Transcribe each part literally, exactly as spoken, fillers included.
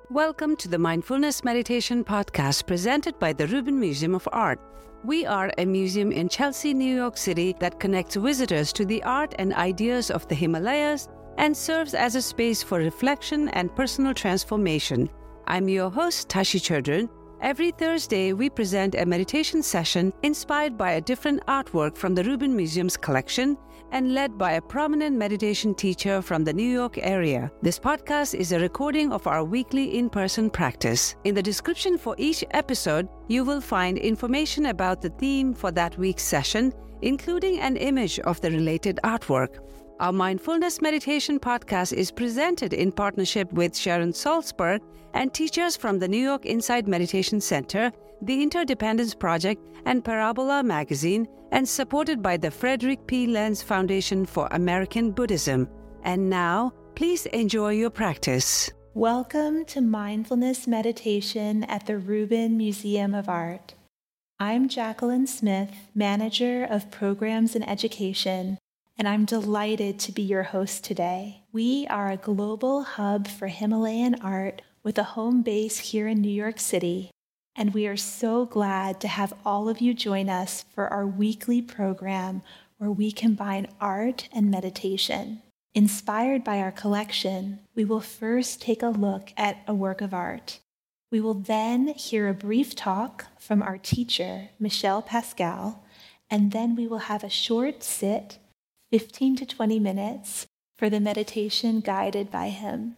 Welcome to the Mindfulness Meditation Podcast presented by the Rubin Museum of Art. We are a museum in Chelsea, New York City that connects visitors to the art and ideas of the Himalayas and serves as a space for reflection and personal transformation. I'm your host, Tashi Chodron. Every Thursday, we present a meditation session inspired by a different artwork from the Rubin Museum's collection and led by a prominent meditation teacher from the New York area. This podcast is a recording of our weekly in-person practice. In the description for each episode, you will find information about the theme for that week's session, including an image of the related artwork. Our Mindfulness Meditation Podcast is presented in partnership with Sharon Salzberg and teachers from the New York Insight Meditation Center, the Interdependence Project, and Parabola Magazine, and supported by the Frederick P. Lenz Foundation for American Buddhism. And now, please enjoy your practice. Welcome to Mindfulness Meditation at the Rubin Museum of Art. I'm Jacqueline Smith, Manager of Programs and Education, and I'm delighted to be your host today. We are a global hub for Himalayan art with a home base here in New York City, and we are so glad to have all of you join us for our weekly program where we combine art and meditation. Inspired by our collection, we will first take a look at a work of art. We will then hear a brief talk from our teacher, Michel Pascal, and then we will have a short sit, fifteen to twenty minutes, for the meditation guided by him.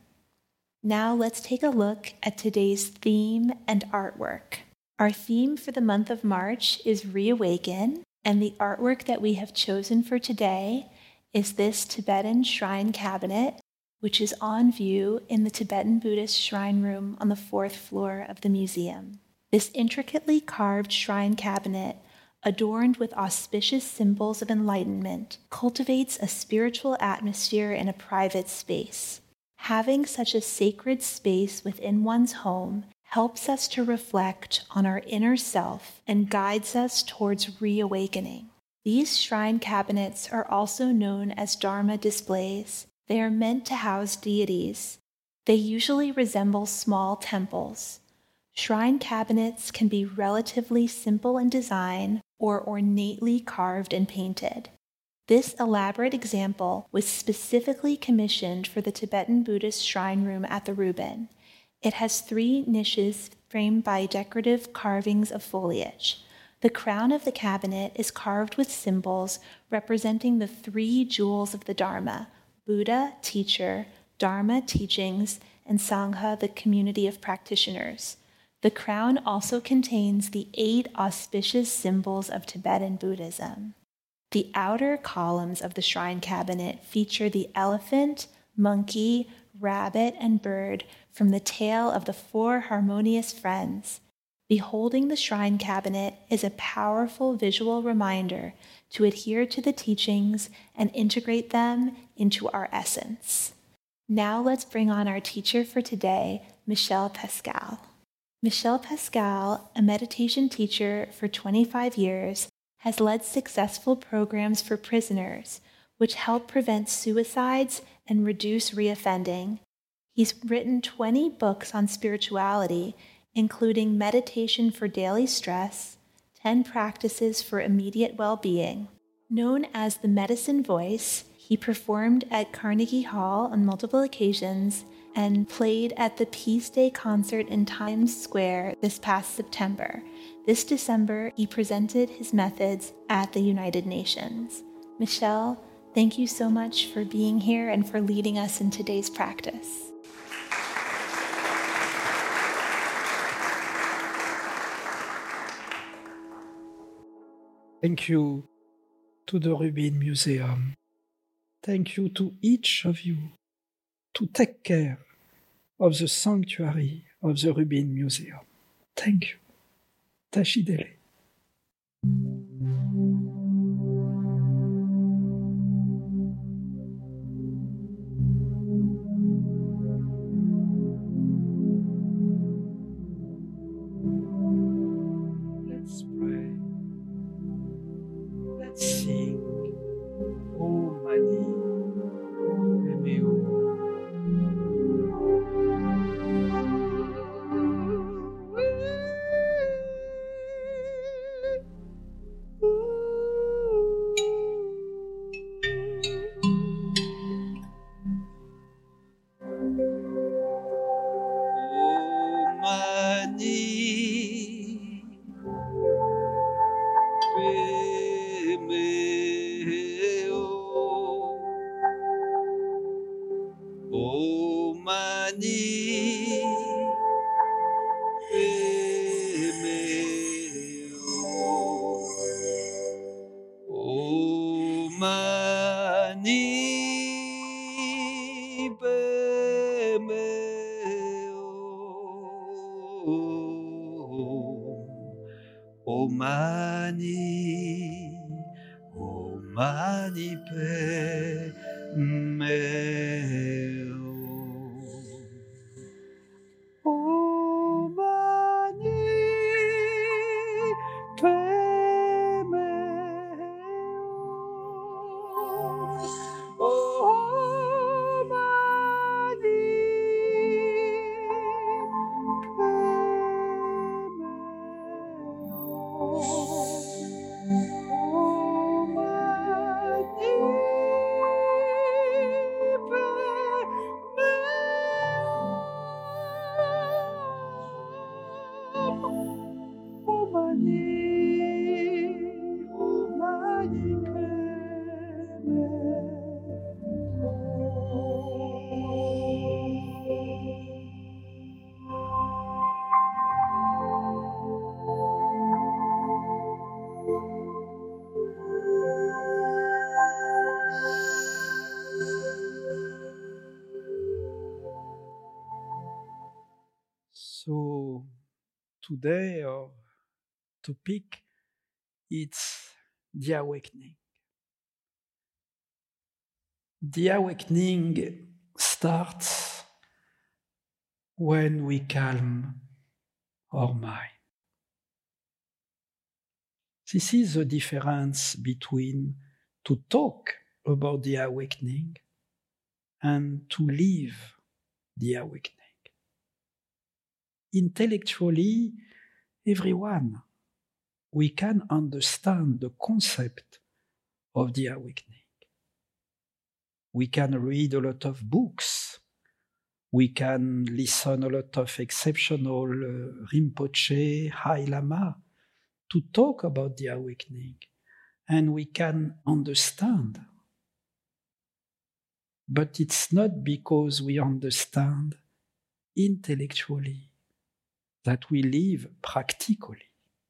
Now let's take a look at today's theme and artwork. Our theme for the month of March is Reawaken, and the artwork that we have chosen for today is this Tibetan shrine cabinet, which is on view in the Tibetan Buddhist shrine room on the fourth floor of the museum. This intricately carved shrine cabinet, adorned with auspicious symbols of enlightenment, cultivates a spiritual atmosphere in a private space. Having such a sacred space within one's home helps us to reflect on our inner self and guides us towards reawakening. These shrine cabinets are also known as Dharma displays. They are meant to house deities. They usually resemble small temples. Shrine cabinets can be relatively simple in design or ornately carved and painted. This elaborate example was specifically commissioned for the Tibetan Buddhist shrine room at the Rubin. It has three niches framed by decorative carvings of foliage. The crown of the cabinet is carved with symbols representing the three jewels of the Dharma: Buddha, teacher; Dharma, teachings; and Sangha, the community of practitioners. The crown also contains the eight auspicious symbols of Tibetan Buddhism. The outer columns of the shrine cabinet feature the elephant, monkey, rabbit, and bird from the tale of the Four Harmonious Friends. Beholding the shrine cabinet is a powerful visual reminder to adhere to the teachings and integrate them into our essence. Now let's bring on our teacher for today, Michel Pascal. Michel Pascal, a meditation teacher for twenty-five years, has led successful programs for prisoners, which help prevent suicides and reduce reoffending. He's written twenty books on spirituality, including Meditation for Daily Stress, ten Practices for Immediate Well-Being. Known as the Medicine Voice, he performed at Carnegie Hall on multiple occasions and played at the Peace Day concert in Times Square this past September. This December, he presented his methods at the United Nations. Michel, thank you so much for being here and for leading us in today's practice. Thank you to the Rubin Museum. Thank you to each of you to take care of the sanctuary of the Rubin Museum. Thank you. Tashi Dele. Let's pray. Let's sing. Om Mani Padme Hum. O mani pemeo, O mani pemeo, O mani, O mani pemeo. O mani pemeo, O mani So today our topic is the awakening. The awakening starts when we calm our mind. This is the difference between to talk about the awakening and to live the awakening. Intellectually, everyone, we can understand the concept of the awakening. We can read a lot of books. We can listen a lot of exceptional uh, Rinpoche, High Lama to talk about the awakening. And we can understand. But it's not because we understand intellectually that we live practically.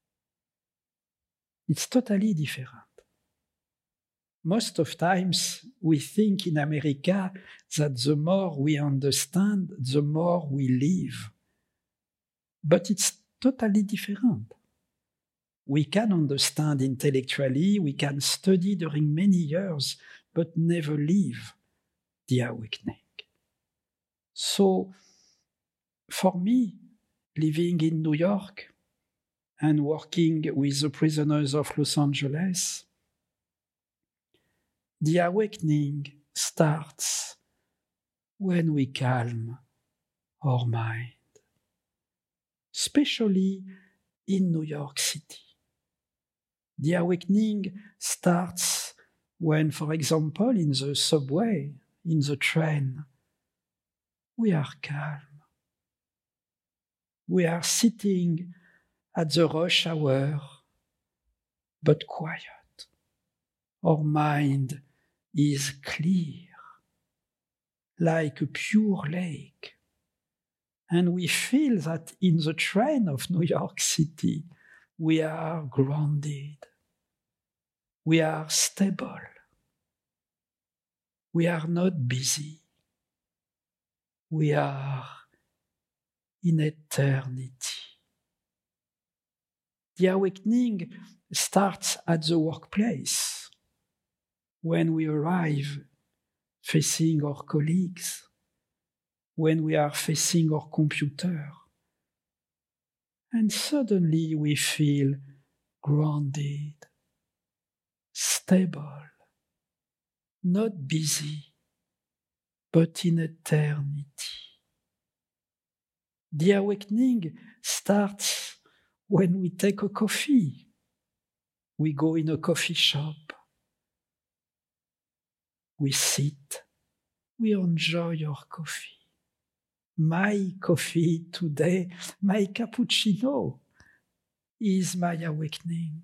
It's totally different. Most of times we think in America that the more we understand, the more we live. But it's totally different. We can understand intellectually, we can study during many years, but never live the awakening. So, for me, living in New York and working with the prisoners of Los Angeles, the awakening starts when we calm our mind, especially in New York City. The awakening starts when, for example, in the subway, in the train, we are calm. We are sitting at the rush hour, but quiet. Our mind is clear, like a pure lake. And we feel that in the train of New York City, we are grounded. We are stable. We are not busy. We are in eternity. The awakening starts at the workplace, when we arrive facing our colleagues, when we are facing our computer, and suddenly we feel grounded, stable, not busy, but in eternity. The awakening starts when we take a coffee. We go in a coffee shop. We sit. We enjoy our coffee. My coffee today, my cappuccino, is my awakening.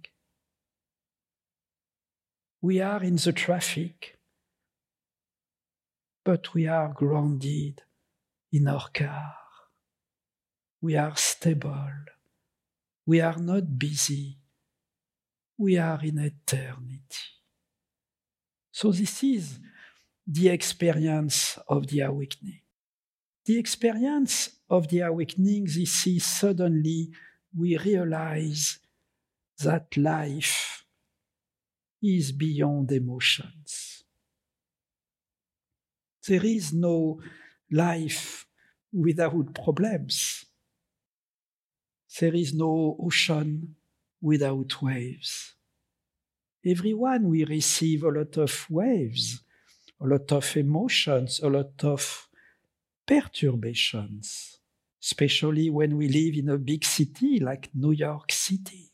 We are in the traffic. but we are grounded in our car. We are stable. We are not busy. We are in eternity. So this is the experience of the awakening. The experience of the awakening, this is suddenly we realize that life is beyond emotions. There is no life without problems. There is no ocean without waves. Everyone will receive a lot of waves, a lot of emotions, a lot of perturbations, especially when we live in a big city like New York City.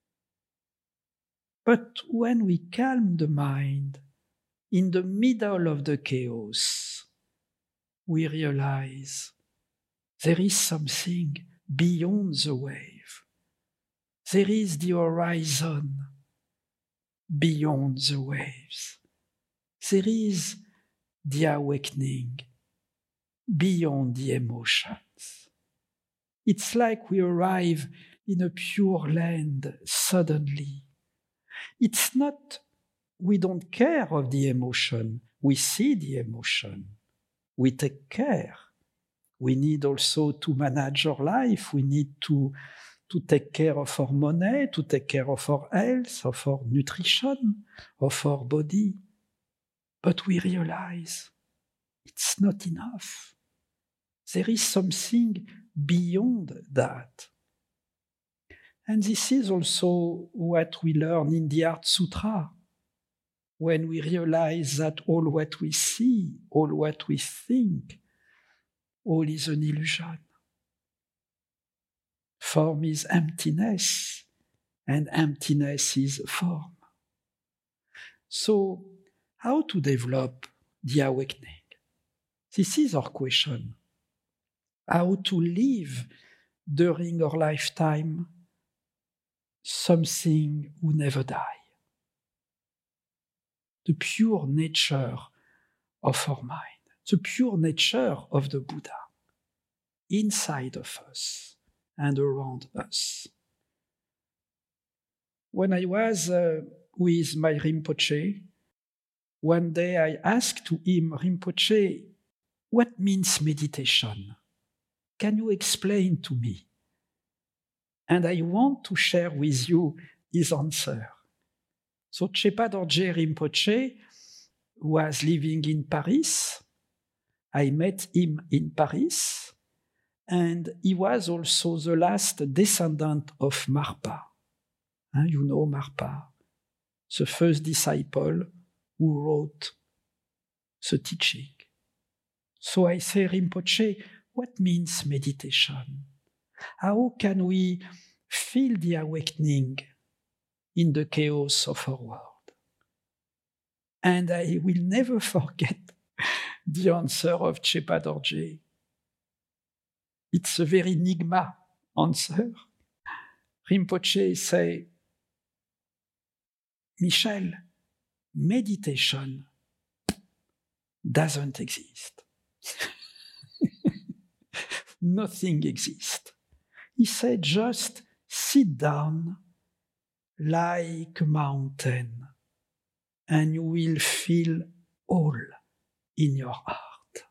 But when we calm the mind in the middle of the chaos, we realize there is something beyond the wave. There is the horizon beyond the waves. There is the awakening beyond the emotions. It's like we arrive in a pure land suddenly. It's not we don't care of the emotion. We see the emotion. We take care. We need also to manage our life. We need to, to take care of our money, to take care of our health, of our nutrition, of our body. But we realize it's not enough. There is something beyond that. And this is also what we learn in the Heart Sutra, when we realize that all what we see, all what we think, all is an illusion. Form is emptiness, and emptiness is form. So, how to develop the awakening? This is our question. How to live during our lifetime something who never die. The pure nature of our mind, the pure nature of the Buddha, inside of us and around us. When I was uh, with my Rinpoche, one day I asked to him, Rinpoche, what means meditation? Can you explain to me? And I want to share with you his answer. So Chepa Dorje Rinpoche was living in Paris. I met him in Paris, and he was also the last descendant of Marpa. Hein, you know Marpa, the first disciple who wrote the teaching. So I say, Rinpoche, what means meditation? How can we feel the awakening in the chaos of our world? And I will never forget the answer of Chepa Dorje. It's a very enigma answer. Rinpoche say, Michel, meditation doesn't exist. Nothing exists. He said, just sit down like a mountain and you will feel all in your heart.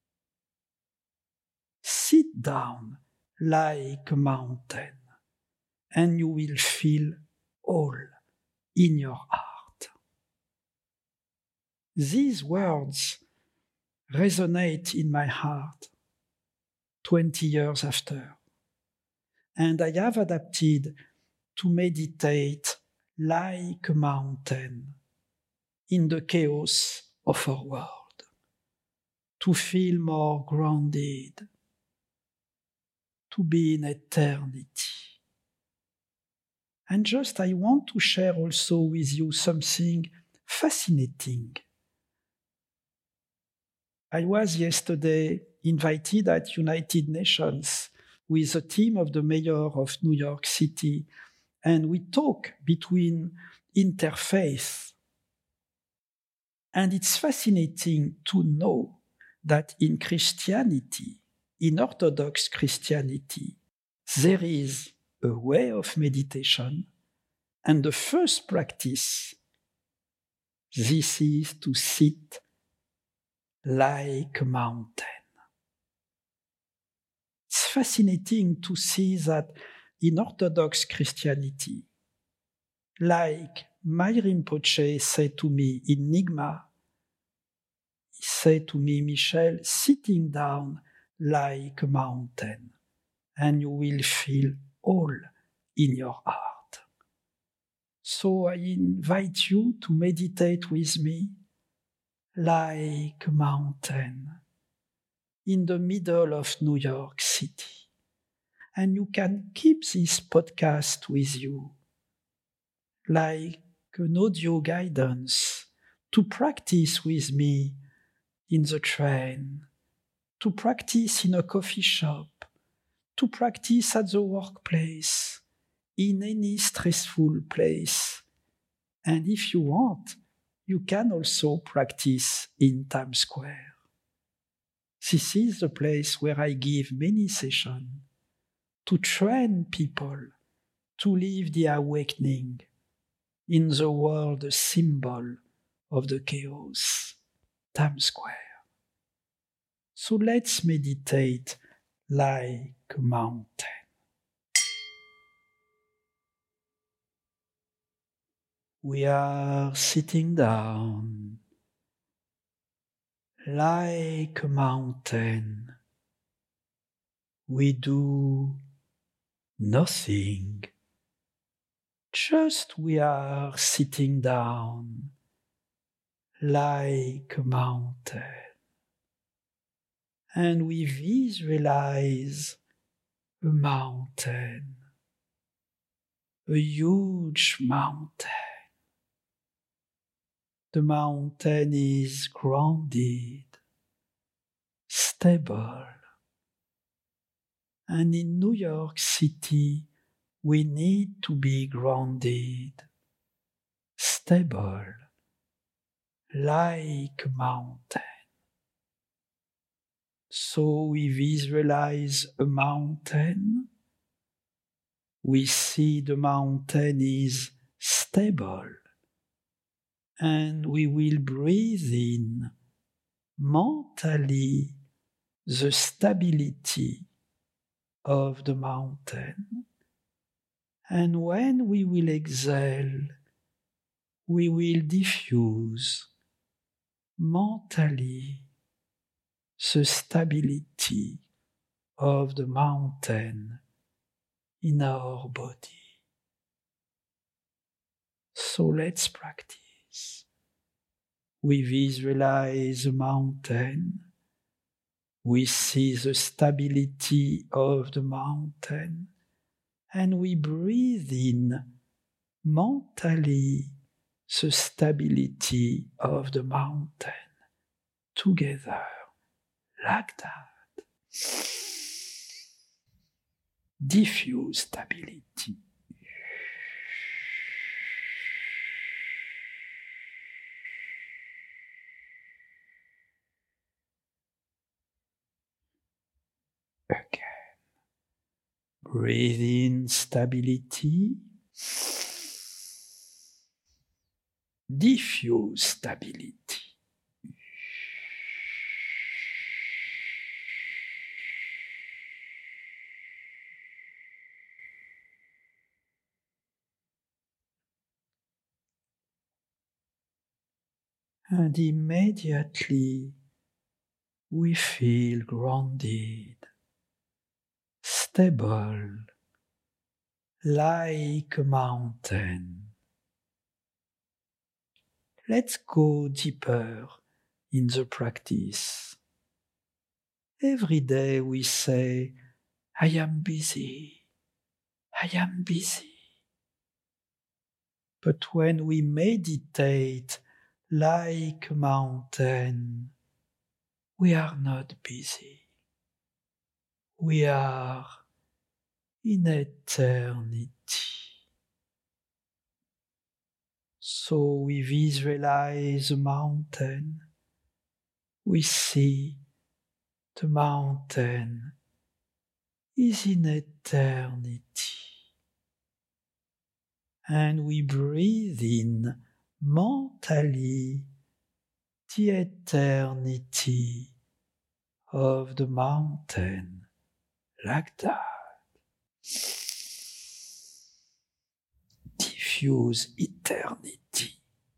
Sit down like a mountain and you will feel all in your heart. These words resonate in my heart twenty years after. And I have adapted to meditate like a mountain in the chaos of our world, to feel more grounded, to be in eternity. And just I want to share also with you something fascinating. I was yesterday invited at United Nations with a team of the mayor of New York City, and we talk between interfaith. And it's fascinating to know that in Christianity, in Orthodox Christianity, there is a way of meditation, and the first practice, this is to sit like a mountain. It's fascinating to see that in Orthodox Christianity, like my Rinpoche said to me in Nyingma, he said to me, Michel, sitting down like a mountain, and you will feel all in your heart. So I invite you to meditate with me like a mountain in the middle of New York City. And you can keep this podcast with you like an audio guidance to practice with me in the train, to practice in a coffee shop, to practice at the workplace, in any stressful place. And if you want, you can also practice in Times Square. This is the place where I give many sessions to train people to live the awakening in the world, a symbol of the chaos, Times Square. So let's meditate like a mountain. We are sitting down like a mountain. We do nothing. Just we are sitting down like a mountain. And we visualize a mountain, a huge mountain. The mountain is grounded, stable. And in New York City, we need to be grounded, stable, like a mountain. So we visualize a mountain. We see the mountain is stable. And we will breathe in mentally the stability of the mountain. And when we will exhale, we will diffuse mentally the stability of the mountain in our body. So let's practice. We visualize a mountain. We see the stability of the mountain. And we breathe in mentally the stability of the mountain together, like that. Diffuse stability. Again. Breathe in stability. Diffuse stability. And immediately we feel grounded, stable, like a mountain. Let's go deeper in the practice. Every day we say, I am busy, I am busy. But when we meditate like a mountain, we are not busy. We are in eternity. So we visualize a mountain. We see The mountain is in eternity. And we breathe in mentally the eternity of the mountain like that. Diffuse eternity.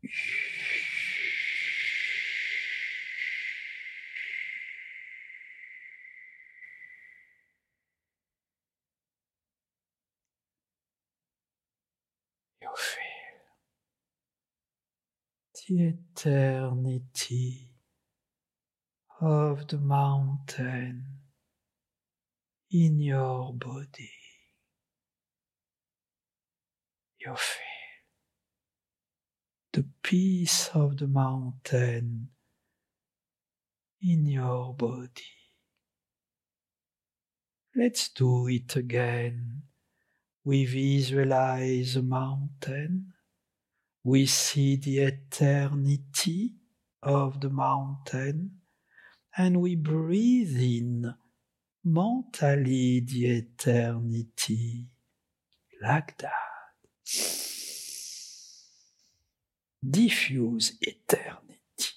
You feel the eternity of the mountain in your body. You feel the peace of the mountain in your body. Let's do it again. We visualize a mountain. We see the eternity of the mountain, and we breathe in mentally the eternity like that. Diffuse eternity.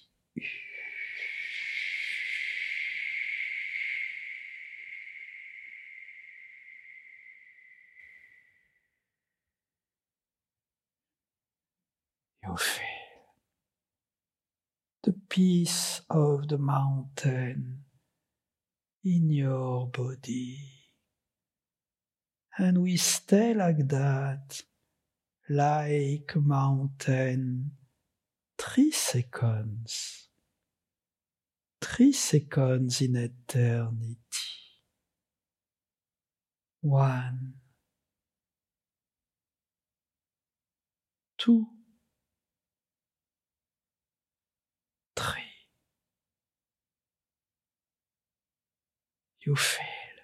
You feel the peace of the mountain in your body. And we stay like that, like a mountain, three seconds. Three seconds in eternity. One, two, three. You feel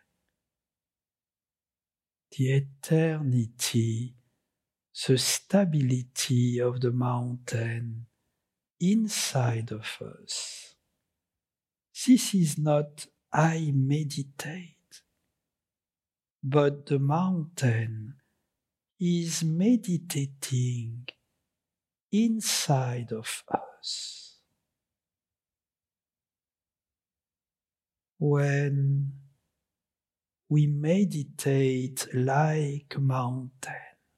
the eternity, the stability of the mountain inside of us. This is not I meditate, but the mountain is meditating inside of us. When we meditate like a mountain,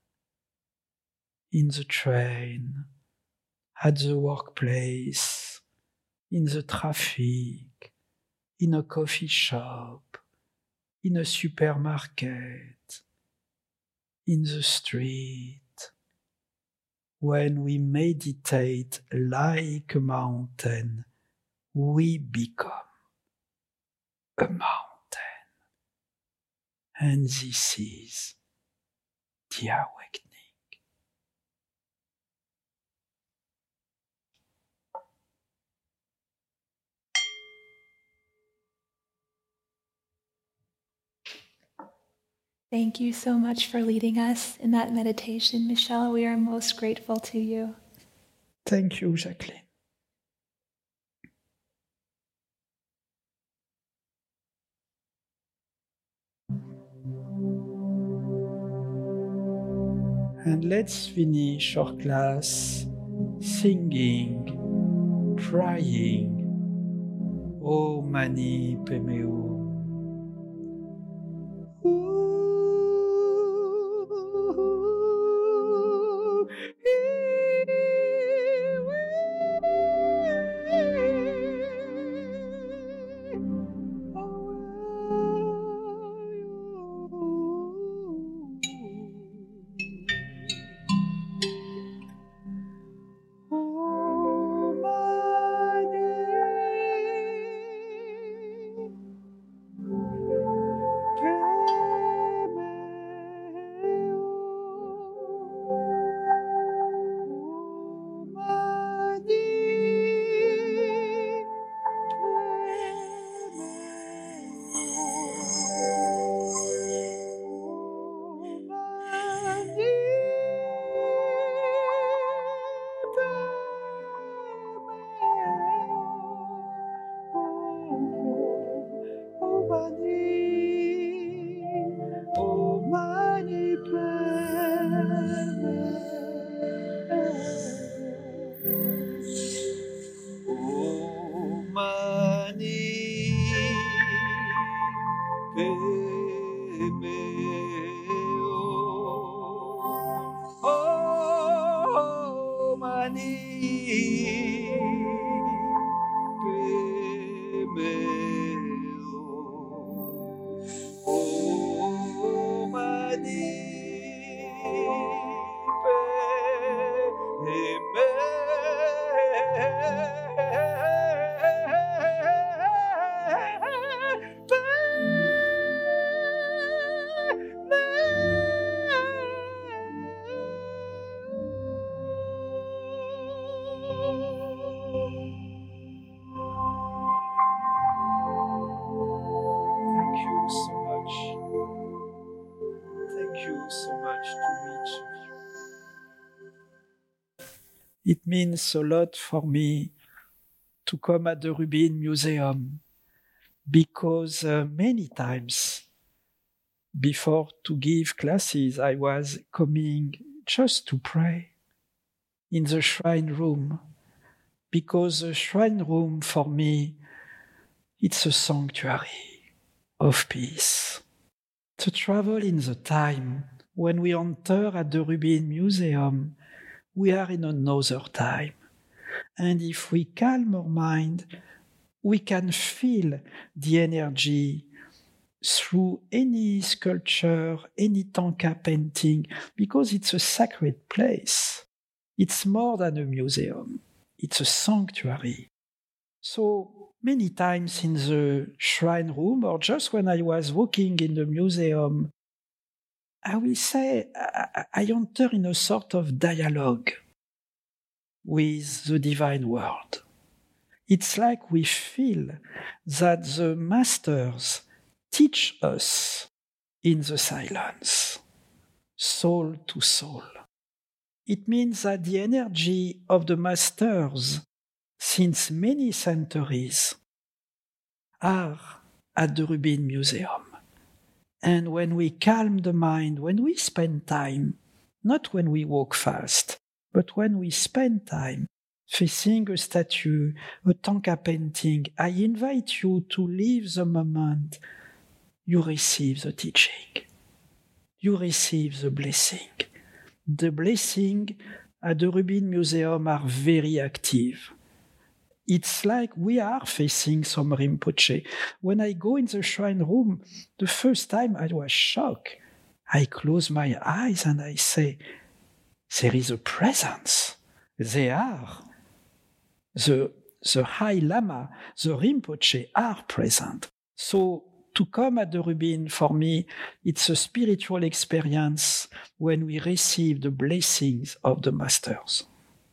in the train, at the workplace, in the traffic, in a coffee shop, in a supermarket, in the street, when we meditate like a mountain, we become a mountain. And this is the awakening. Thank you so much for leading us in that meditation, Michelle. We are most grateful to you. Thank you, Jacqueline. And let's finish our class singing, praying, O Mani Padme Hum. mani, oh mani peme, oh mani peme, oh mani peme, oh mani Thank you so much. Thank you so much to each of you. It means a lot for me to come at the Rubin Museum because uh, many times before to give classes, I was coming just to pray in the shrine room, because the shrine room for me, it's a sanctuary of peace. To travel in the time when we enter at the Rubin Museum, we are in another time. And if we calm our mind, we can feel the energy through any sculpture, any Tanka painting, because it's a sacred place. It's more than a museum. It's a sanctuary. So many times in the shrine room, or just when I was walking in the museum, I will say I, I enter in a sort of dialogue with the divine world. It's like we feel that the masters teach us in the silence, soul to soul. It means that the energy of the masters since many centuries are at the Rubin Museum. And when we calm the mind, when we spend time, not when we walk fast, but when we spend time facing a statue, a Tanka painting, I invite you to live the moment you receive the teaching. You receive the blessing. The blessing at the Rubin Museum are very active. It's like we are facing some Rinpoche. When I go in the shrine room, the first time I was shocked. I close my eyes and I say, there is a presence. They are. The, the High Lama, the Rinpoche are present. So to come at the Rubin, for me, it's a spiritual experience when we receive the blessings of the masters.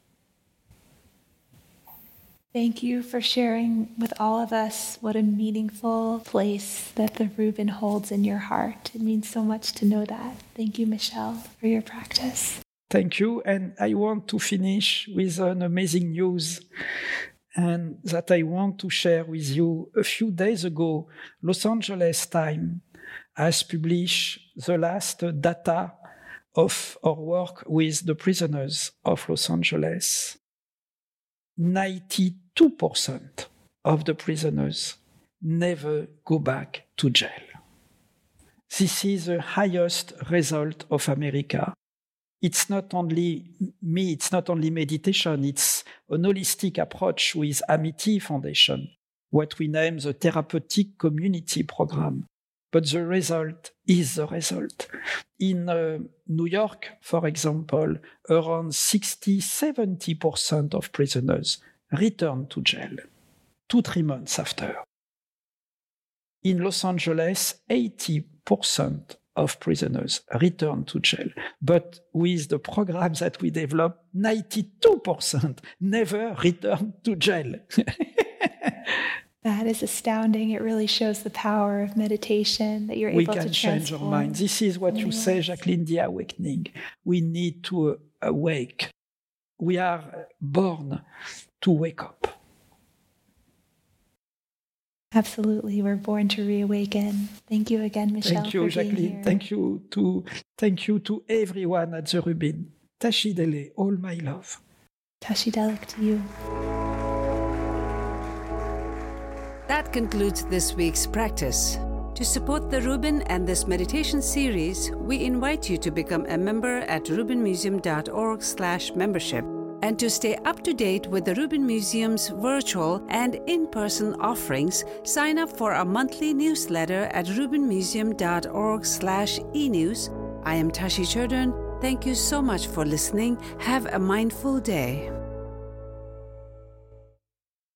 Thank you for sharing with all of us what a meaningful place that the Rubin holds in your heart. It means so much to know that. Thank you, Michelle, for your practice. Thank you. And I want to finish with an amazing news and that I want to share with you. A few days ago, Los Angeles Times has published the last data of our work with the prisoners of Los Angeles. ninety-two percent of the prisoners never go back to jail. This is the highest result of America. It's not only me, it's not only meditation, it's an holistic approach with Amity Foundation, what we name the Therapeutic Community Program. But the result is the result. In uh, New York, for example, around sixty to seventy percent of prisoners return to jail two, three months after. In Los Angeles, eighty percent of prisoners return to jail. But with the programs that we develop, ninety-two percent never return to jail. That is astounding. It really shows the power of meditation, that you're we able to can change transform. our mind. This is what you Yes. say, Jacqueline, the awakening. We need to uh, awake. We are born to wake up. Absolutely. We're born to reawaken. Thank you again, Michelle. Thank you, for being Jacqueline. here. Thank you to thank you to everyone at the Rubin. Tashi Dele, all my love. Tashi Delek to you. That concludes this week's practice. To support the Rubin and this meditation series, we invite you to become a member at rubinmuseum.org slash membership. And to stay up to date with the Rubin Museum's virtual and in-person offerings, sign up for our monthly newsletter at rubinmuseum.org slash e-news. I am Tashi Cherdern. Thank you so much for listening. Have a mindful day.